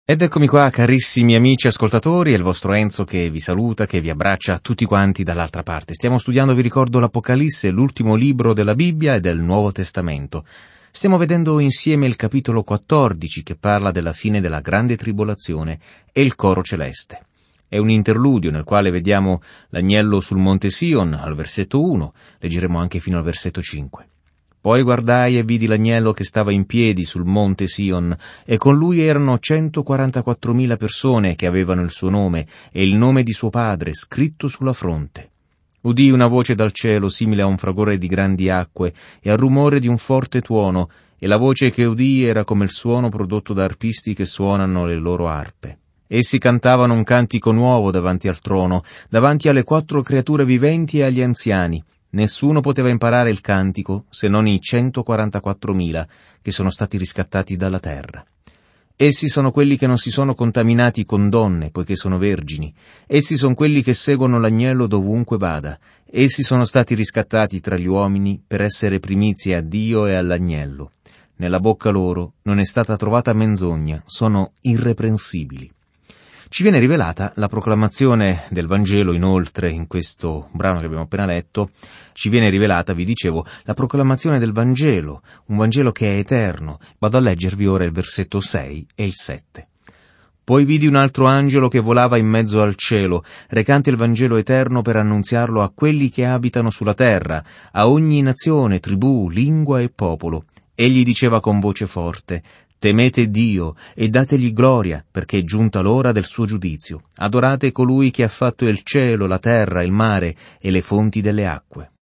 Ed eccomi qua, carissimi amici ascoltatori, è il vostro Enzo che vi saluta, che vi abbraccia tutti quanti dall'altra parte. Stiamo studiando, vi ricordo, l'Apocalisse, l'ultimo libro della Bibbia e del Nuovo Testamento. Stiamo vedendo insieme il capitolo 14 che parla della fine della grande tribolazione e il coro celeste. È un interludio nel quale vediamo l'agnello sul monte Sion al versetto 1, leggeremo anche fino al versetto 5. Poi guardai e vidi l'agnello che stava in piedi sul monte Sion, e con lui erano 144.000 persone che avevano il suo nome e il nome di suo padre scritto sulla fronte. Udii una voce dal cielo simile a un fragore di grandi acque e al rumore di un forte tuono, e la voce che udii era come il suono prodotto da arpisti che suonano le loro arpe. Essi cantavano un cantico nuovo davanti al trono, davanti alle 4 creature viventi e agli anziani. Nessuno poteva imparare il cantico se non i 144.000 che sono stati riscattati dalla terra. Essi sono quelli che non si sono contaminati con donne, poiché sono vergini. Essi sono quelli che seguono l'agnello dovunque vada. Essi sono stati riscattati tra gli uomini per essere primizie a Dio e all'agnello. Nella bocca loro non è stata trovata menzogna, sono irreprensibili. Ci viene rivelata la proclamazione del Vangelo, inoltre, in questo brano che abbiamo appena letto, ci viene rivelata, vi dicevo, la proclamazione del Vangelo, un Vangelo che è eterno. Vado a leggervi ora il versetto 6 e il 7. Poi vidi un altro angelo che volava in mezzo al cielo, recante il Vangelo eterno per annunziarlo a quelli che abitano sulla terra, a ogni nazione, tribù, lingua e popolo. Egli diceva con voce forte: temete Dio e dategli gloria, perché è giunta l'ora del suo giudizio. Adorate colui che ha fatto il cielo, la terra, il mare e le fonti delle acque.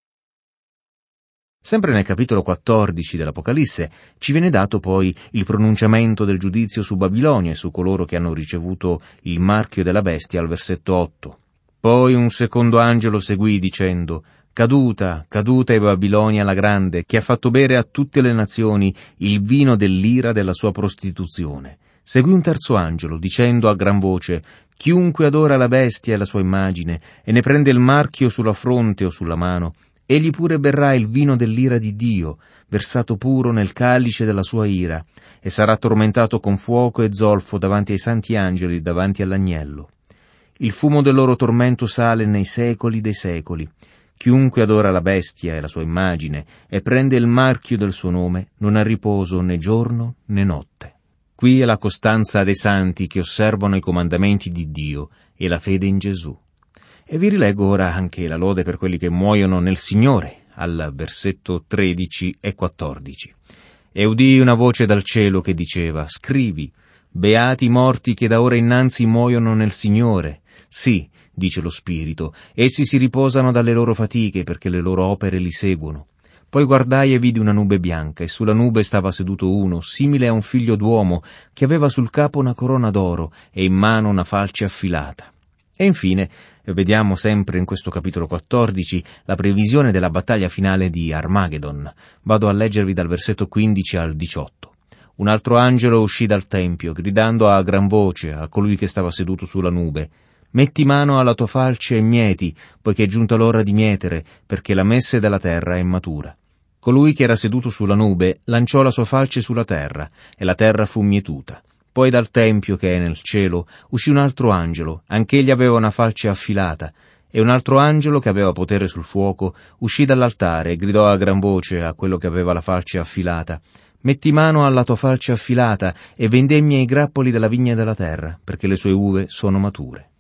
Sempre nel capitolo 14 dell'Apocalisse ci viene dato poi il pronunciamento del giudizio su Babilonia e su coloro che hanno ricevuto il marchio della bestia al versetto 8. Poi un secondo angelo seguì dicendo: Caduta, caduta è Babilonia la grande, che ha fatto bere a tutte le nazioni il vino dell'ira della sua prostituzione. Seguì un terzo angelo, dicendo a gran voce: chiunque adora la bestia e la sua immagine, e ne prende il marchio sulla fronte o sulla mano, egli pure berrà il vino dell'ira di Dio, versato puro nel calice della sua ira, e sarà tormentato con fuoco e zolfo davanti ai santi angeli, davanti all'agnello. Il fumo del loro tormento sale nei secoli dei secoli. Chiunque adora la bestia e la sua immagine e prende il marchio del suo nome non ha riposo né giorno né notte. Qui è la costanza dei santi che osservano i comandamenti di Dio e la fede in Gesù. E vi rileggo ora anche la lode per quelli che muoiono nel Signore, al versetto 13 e 14. E udii una voce dal cielo che diceva: scrivi, beati i morti che da ora innanzi muoiono nel Signore. Sì, dice lo Spirito, essi si riposano dalle loro fatiche, perché le loro opere li seguono. Poi guardai e vidi una nube bianca, e sulla nube stava seduto uno, simile a un figlio d'uomo, che aveva sul capo una corona d'oro e in mano una falce affilata. E infine vediamo sempre in questo capitolo 14 la previsione della battaglia finale di Armageddon. Vado a leggervi dal versetto 15 al 18. Un altro angelo uscì dal tempio, gridando a gran voce a colui che stava seduto sulla nube: metti mano alla tua falce e mieti, poiché è giunta l'ora di mietere, perché la messe della terra è matura. Colui che era seduto sulla nube lanciò la sua falce sulla terra, e la terra fu mietuta. Poi dal tempio che è nel cielo uscì un altro angelo, anch'egli aveva una falce affilata, e un altro angelo che aveva potere sul fuoco uscì dall'altare e gridò a gran voce a quello che aveva la falce affilata: metti mano alla tua falce affilata e vendemmia i grappoli della vigna della terra, perché le sue uve sono mature.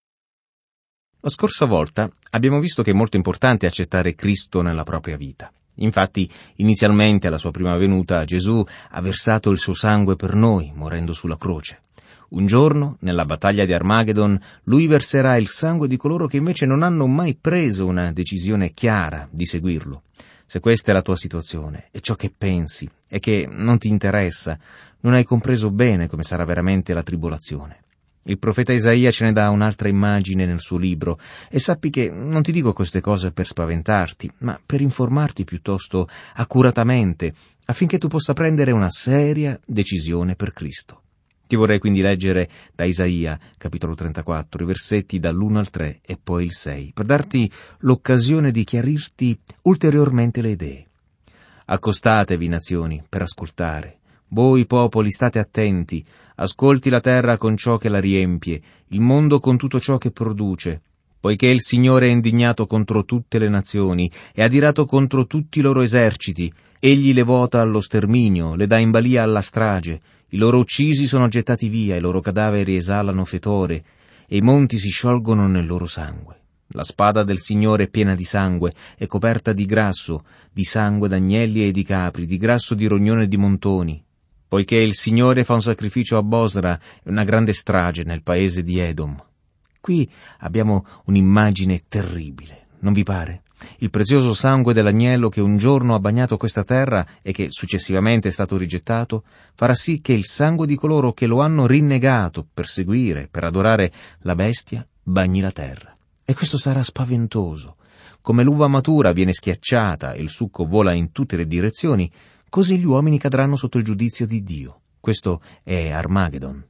La scorsa volta abbiamo visto che è molto importante accettare Cristo nella propria vita. Infatti, inizialmente alla sua prima venuta, Gesù ha versato il suo sangue per noi, morendo sulla croce. Un giorno, nella battaglia di Armageddon, lui verserà il sangue di coloro che invece non hanno mai preso una decisione chiara di seguirlo. Se questa è la tua situazione, e ciò che pensi, e che non ti interessa, non hai compreso bene come sarà veramente la tribolazione. Il profeta Isaia ce ne dà un'altra immagine nel suo libro, e sappi che non ti dico queste cose per spaventarti, ma per informarti piuttosto accuratamente, affinché tu possa prendere una seria decisione per Cristo. Ti vorrei quindi leggere da Isaia, capitolo 34, i versetti dall'1 al 3 e poi il 6, per darti l'occasione di chiarirti ulteriormente le idee. Accostatevi, nazioni, per ascoltare. Voi, popoli, state attenti. Ascolti la terra con ciò che la riempie, il mondo con tutto ciò che produce. Poiché il Signore è indignato contro tutte le nazioni e adirato contro tutti i loro eserciti, egli le vota allo sterminio, le dà in balia alla strage, i loro uccisi sono gettati via, i loro cadaveri esalano fetore, e i monti si sciolgono nel loro sangue. La spada del Signore è piena di sangue, è coperta di grasso, di sangue d'agnelli e di capri, di grasso di rognone e di montoni. Poiché il Signore fa un sacrificio a Bosra e una grande strage nel paese di Edom. Qui abbiamo un'immagine terribile, non vi pare? Il prezioso sangue dell'agnello che un giorno ha bagnato questa terra e che successivamente è stato rigettato, farà sì che il sangue di coloro che lo hanno rinnegato per seguire, per adorare la bestia, bagni la terra. E questo sarà spaventoso. Come l'uva matura viene schiacciata e il succo vola in tutte le direzioni, così gli uomini cadranno sotto il giudizio di Dio. Questo è Armageddon.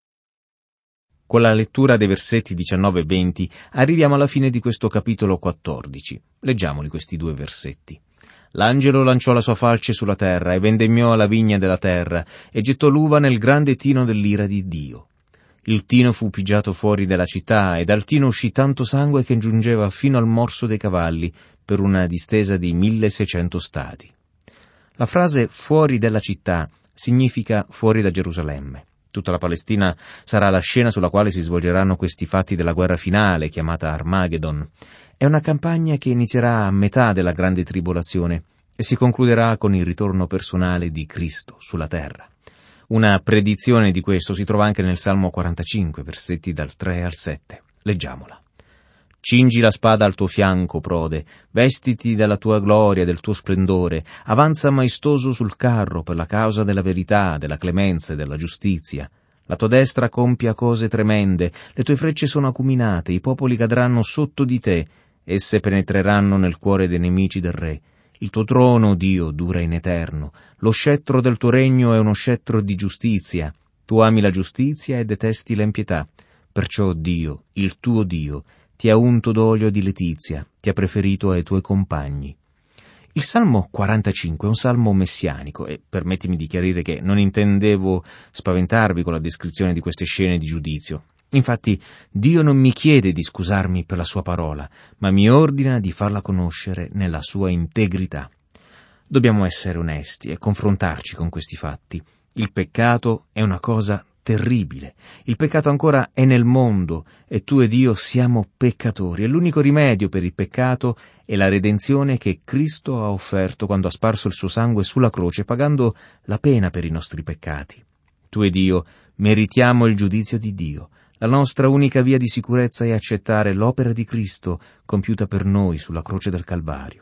Con la lettura dei versetti 19 e 20 arriviamo alla fine di questo capitolo 14. Leggiamoli questi 2 versetti. L'angelo lanciò la sua falce sulla terra e vendemmiò la vigna della terra e gettò l'uva nel grande tino dell'ira di Dio. Il tino fu pigiato fuori dalla città e dal tino uscì tanto sangue che giungeva fino al morso dei cavalli per una distesa di 1600 stadi. La frase fuori dalla città significa fuori da Gerusalemme. Tutta la Palestina sarà la scena sulla quale si svolgeranno questi fatti della guerra finale, chiamata Armageddon. È una campagna che inizierà a metà della grande tribolazione e si concluderà con il ritorno personale di Cristo sulla terra. Una predizione di questo si trova anche nel Salmo 45, versetti dal 3 al 7. Leggiamola. Cingi la spada al tuo fianco, prode, vestiti della tua gloria e del tuo splendore, avanza maestoso sul carro per la causa della verità, della clemenza e della giustizia. La tua destra compia cose tremende, le tue frecce sono acuminate, i popoli cadranno sotto di te, esse penetreranno nel cuore dei nemici del re. Il tuo trono, Dio, dura in eterno, lo scettro del tuo regno è uno scettro di giustizia. Tu ami la giustizia e detesti l'impietà. Perciò Dio, il tuo Dio, ti ha unto d'olio di letizia, ti ha preferito ai tuoi compagni. Il Salmo 45 è un salmo messianico e permettimi di chiarire che non intendevo spaventarvi con la descrizione di queste scene di giudizio. Infatti, Dio non mi chiede di scusarmi per la sua parola, ma mi ordina di farla conoscere nella sua integrità. Dobbiamo essere onesti e confrontarci con questi fatti. Il peccato è una cosa terribile. Il peccato ancora è nel mondo e tu ed io siamo peccatori e l'unico rimedio per il peccato è la redenzione che Cristo ha offerto quando ha sparso il suo sangue sulla croce, pagando la pena per i nostri peccati. Tu ed io meritiamo il giudizio di Dio. La nostra unica via di sicurezza è accettare l'opera di Cristo compiuta per noi sulla croce del Calvario.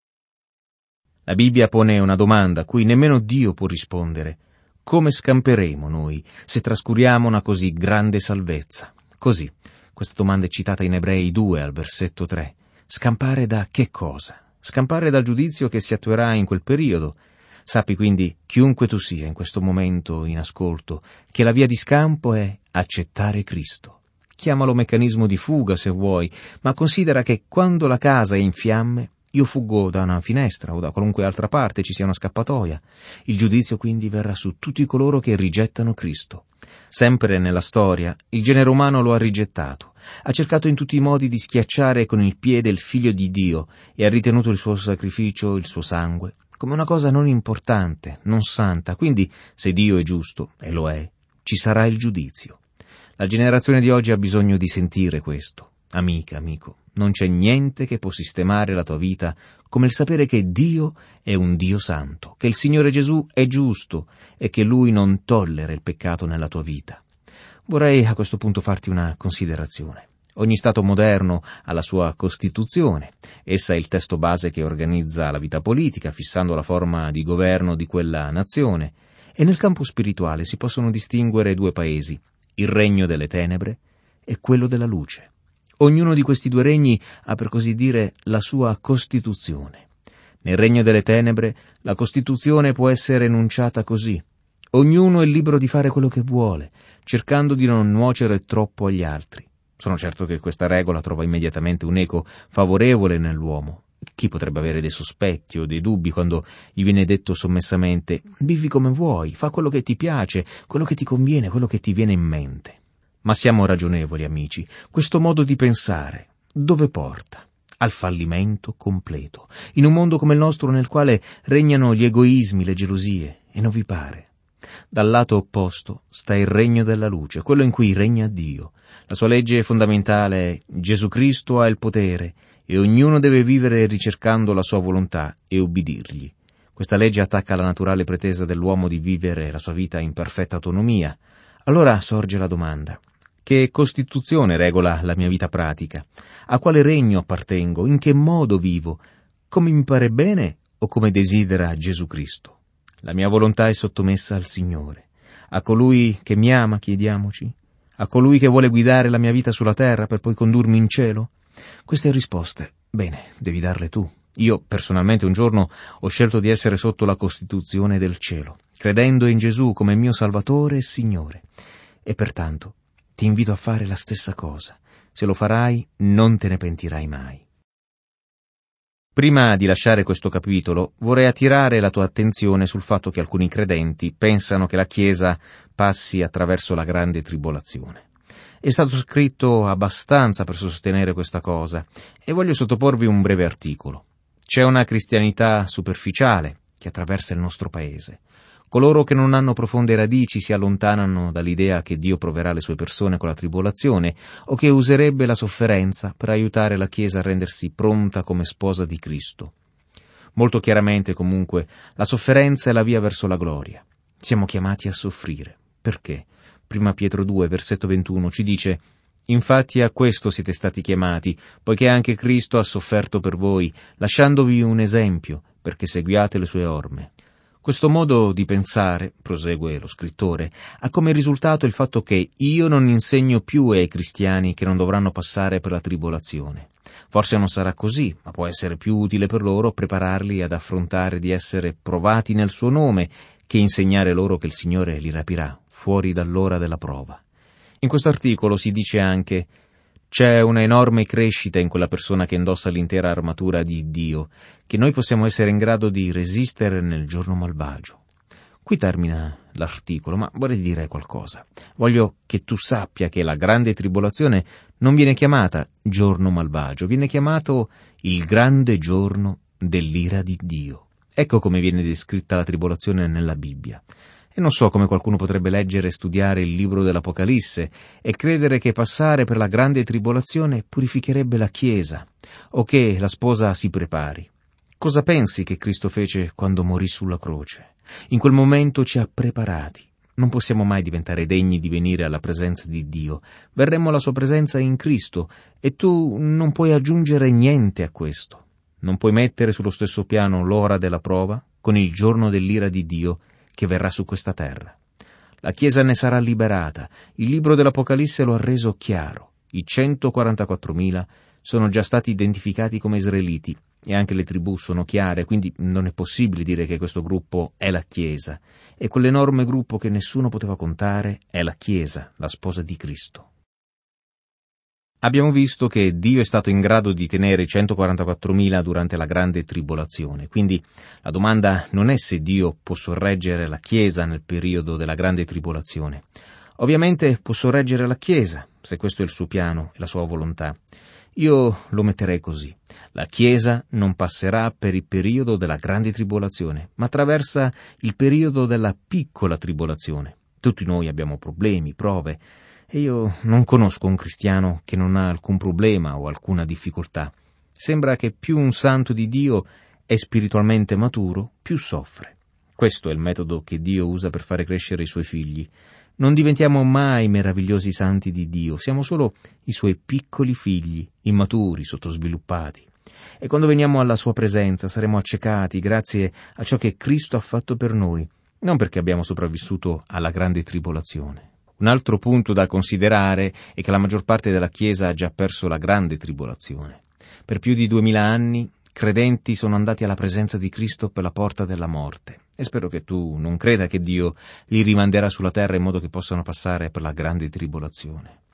La Bibbia pone una domanda a cui nemmeno Dio può rispondere. Come scamperemo noi se trascuriamo una così grande salvezza? Così, questa domanda è citata in Ebrei 2 al versetto 3. Scampare da che cosa? Scampare dal giudizio che si attuerà in quel periodo. Sappi quindi, chiunque tu sia in questo momento in ascolto, che la via di scampo è accettare Cristo. Chiamalo meccanismo di fuga se vuoi, ma considera che quando la casa è in fiamme, io fuggo da una finestra o da qualunque altra parte ci sia una scappatoia. Il giudizio quindi verrà su tutti coloro che rigettano Cristo. Sempre nella storia, il genere umano lo ha rigettato. Ha cercato in tutti i modi di schiacciare con il piede il Figlio di Dio e ha ritenuto il suo sacrificio, il suo sangue, come una cosa non importante, non santa. Quindi, se Dio è giusto, e lo è, ci sarà il giudizio. La generazione di oggi ha bisogno di sentire questo. Amica, amico, non c'è niente che può sistemare la tua vita come il sapere che Dio è un Dio santo, che il Signore Gesù è giusto e che Lui non tollera il peccato nella tua vita. Vorrei a questo punto farti una considerazione. Ogni Stato moderno ha la sua Costituzione. Essa è il testo base che organizza la vita politica, fissando la forma di governo di quella nazione. E nel campo spirituale si possono distinguere 2 paesi, il regno delle tenebre e quello della luce. Ognuno di questi 2 regni ha, per così dire, la sua Costituzione. Nel regno delle tenebre la Costituzione può essere enunciata così. Ognuno è libero di fare quello che vuole, cercando di non nuocere troppo agli altri. Sono certo che questa regola trova immediatamente un'eco favorevole nell'uomo, Chi potrebbe avere dei sospetti o dei dubbi quando gli viene detto sommessamente «vivi come vuoi, fa quello che ti piace, quello che ti conviene, quello che ti viene in mente». Ma siamo ragionevoli, amici, questo modo di pensare dove porta? Al fallimento completo, in un mondo come il nostro nel quale regnano gli egoismi, le gelosie, e non vi pare? Dal lato opposto sta il regno della luce, quello in cui regna Dio. La sua legge fondamentale è Gesù Cristo ha il potere e ognuno deve vivere ricercando la sua volontà e ubbidirgli. Questa legge attacca la naturale pretesa dell'uomo di vivere la sua vita in perfetta autonomia. Allora sorge la domanda: che Costituzione regola la mia vita pratica? A quale regno appartengo? In che modo vivo? Come mi pare bene o come desidera Gesù Cristo? La mia volontà è sottomessa al Signore. A colui che mi ama, chiediamoci? A colui che vuole guidare la mia vita sulla terra per poi condurmi in cielo? Queste risposte, bene, devi darle tu. Io, personalmente, un giorno ho scelto di essere sotto la Costituzione del cielo, credendo in Gesù come mio Salvatore e Signore. E pertanto ti invito a fare la stessa cosa. Se lo farai, non te ne pentirai mai. Prima di lasciare questo capitolo, vorrei attirare la tua attenzione sul fatto che alcuni credenti pensano che la Chiesa passi attraverso la grande tribolazione. È stato scritto abbastanza per sostenere questa cosa, e voglio sottoporvi un breve articolo. C'è una cristianità superficiale che attraversa il nostro paese. Coloro che non hanno profonde radici si allontanano dall'idea che Dio proverà le sue persone con la tribolazione o che userebbe la sofferenza per aiutare la Chiesa a rendersi pronta come sposa di Cristo. Molto chiaramente, comunque, la sofferenza è la via verso la gloria. Siamo chiamati a soffrire. Perché? 1 Pietro 2, versetto 21, ci dice: «Infatti a questo siete stati chiamati, poiché anche Cristo ha sofferto per voi, lasciandovi un esempio, perché seguiate le sue orme». Questo modo di pensare, prosegue lo scrittore, ha come risultato il fatto che io non insegno più ai cristiani che non dovranno passare per la tribolazione. Forse non sarà così, ma può essere più utile per loro prepararli ad affrontare di essere provati nel suo nome che insegnare loro che il Signore li rapirà fuori dall'ora della prova. In questo articolo si dice anche: c'è una enorme crescita in quella persona che indossa l'intera armatura di Dio, che noi possiamo essere in grado di resistere nel giorno malvagio. Qui termina l'articolo, ma vorrei dire qualcosa. Voglio che tu sappia che la grande tribolazione non viene chiamata giorno malvagio, viene chiamato il grande giorno dell'ira di Dio. Ecco come viene descritta la tribolazione nella Bibbia. E non so come qualcuno potrebbe leggere e studiare il libro dell'Apocalisse e credere che passare per la grande tribolazione purificherebbe la Chiesa, o che la sposa si prepari. Cosa pensi che Cristo fece quando morì sulla croce? In quel momento ci ha preparati. Non possiamo mai diventare degni di venire alla presenza di Dio. Verremo alla sua presenza in Cristo, e tu non puoi aggiungere niente a questo. Non puoi mettere sullo stesso piano l'ora della prova con il giorno dell'ira di Dio che verrà su questa terra. La Chiesa ne sarà liberata. Il libro dell'Apocalisse lo ha reso chiaro. I 144.000 sono già stati identificati come israeliti e anche le tribù sono chiare, quindi non è possibile dire che questo gruppo è la Chiesa. E quell'enorme gruppo che nessuno poteva contare è la Chiesa, la sposa di Cristo. Abbiamo visto che Dio è stato in grado di tenere i 144.000 durante la grande tribolazione, quindi la domanda non è se Dio può sorreggere la Chiesa nel periodo della grande tribolazione. Ovviamente può sorreggere la Chiesa, se questo è il suo piano e la sua volontà. Io lo metterei così: la Chiesa non passerà per il periodo della grande tribolazione, ma attraversa il periodo della piccola tribolazione. Tutti noi abbiamo problemi, prove, e io non conosco un cristiano che non ha alcun problema o alcuna difficoltà. Sembra che più un santo di Dio è spiritualmente maturo, più soffre. Questo è il metodo che Dio usa per fare crescere i suoi figli. Non diventiamo mai meravigliosi santi di Dio, siamo solo i suoi piccoli figli, immaturi, sottosviluppati. E quando veniamo alla sua presenza saremo accecati grazie a ciò che Cristo ha fatto per noi, non perché abbiamo sopravvissuto alla grande tribolazione. Un altro punto da considerare è che la maggior parte della Chiesa ha già perso la grande tribolazione. Per più di 2000 anni, credenti sono andati alla presenza di Cristo per la porta della morte. E spero che tu non creda che Dio li rimanderà sulla terra in modo che possano passare per la grande tribolazione.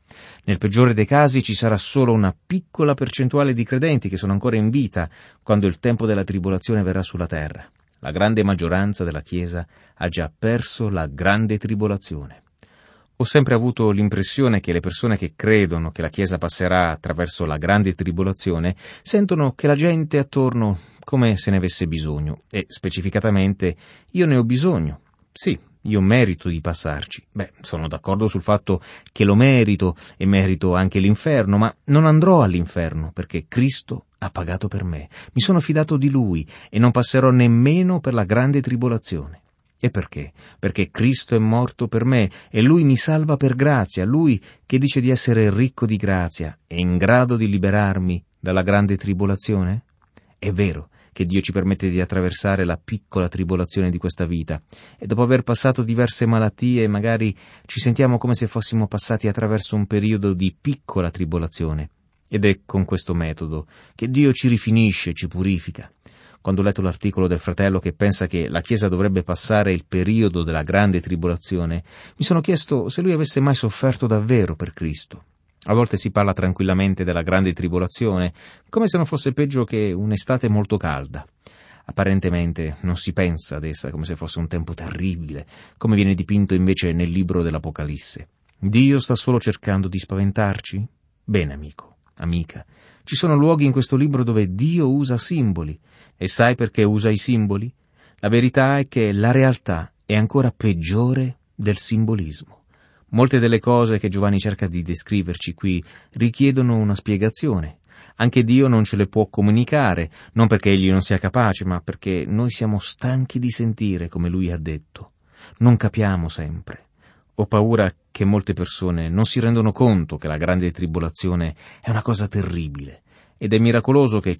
Nel peggiore dei casi ci sarà solo una piccola percentuale di credenti che sono ancora in vita quando il tempo della tribolazione verrà sulla terra. La grande maggioranza della Chiesa ha già perso la grande tribolazione. Ho sempre avuto l'impressione che le persone che credono che la Chiesa passerà attraverso la grande tribolazione sentono che la gente attorno come se ne avesse bisogno, e specificatamente io ne ho bisogno. Sì, io merito di passarci. Sono d'accordo sul fatto che lo merito e merito anche l'inferno, ma non andrò all'inferno perché Cristo ha pagato per me. Mi sono fidato di Lui e non passerò nemmeno per la grande tribolazione. E perché? Perché Cristo è morto per me e Lui mi salva per grazia, Lui che dice di essere ricco di grazia è in grado di liberarmi dalla grande tribolazione? È vero che Dio ci permette di attraversare la piccola tribolazione di questa vita e dopo aver passato diverse malattie magari ci sentiamo come se fossimo passati attraverso un periodo di piccola tribolazione. Ed è con questo metodo che Dio ci rifinisce, ci purifica. Quando ho letto l'articolo del fratello che pensa che la Chiesa dovrebbe passare il periodo della grande tribolazione, mi sono chiesto se lui avesse mai sofferto davvero per Cristo. A volte si parla tranquillamente della grande tribolazione, come se non fosse peggio che un'estate molto calda. Apparentemente non si pensa ad essa come se fosse un tempo terribile, come viene dipinto invece nel libro dell'Apocalisse. Dio sta solo cercando di spaventarci? Bene, amico, amica, ci sono luoghi in questo libro dove Dio usa simboli. E sai perché usa i simboli? La verità è che la realtà è ancora peggiore del simbolismo. Molte delle cose che Giovanni cerca di descriverci qui richiedono una spiegazione. Anche Dio non ce le può comunicare, non perché Egli non sia capace, ma perché noi siamo stanchi di sentire come Lui ha detto. Non capiamo sempre. Ho paura che molte persone non si rendono conto che la grande tribolazione è una cosa terribile, ed è miracoloso che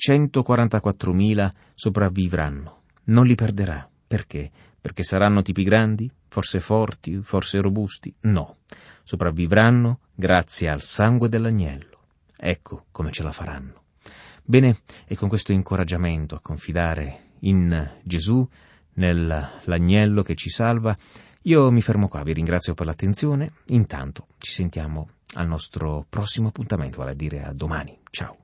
144.000 sopravvivranno. Non li perderà. Perché? Perché saranno tipi grandi? Forse forti? Forse robusti? No. Sopravvivranno grazie al sangue dell'agnello. Ecco come ce la faranno. Bene, e con questo incoraggiamento a confidare in Gesù, nell'agnello che ci salva, io mi fermo qua, vi ringrazio per l'attenzione. Intanto ci sentiamo al nostro prossimo appuntamento, vale a dire a domani. Ciao.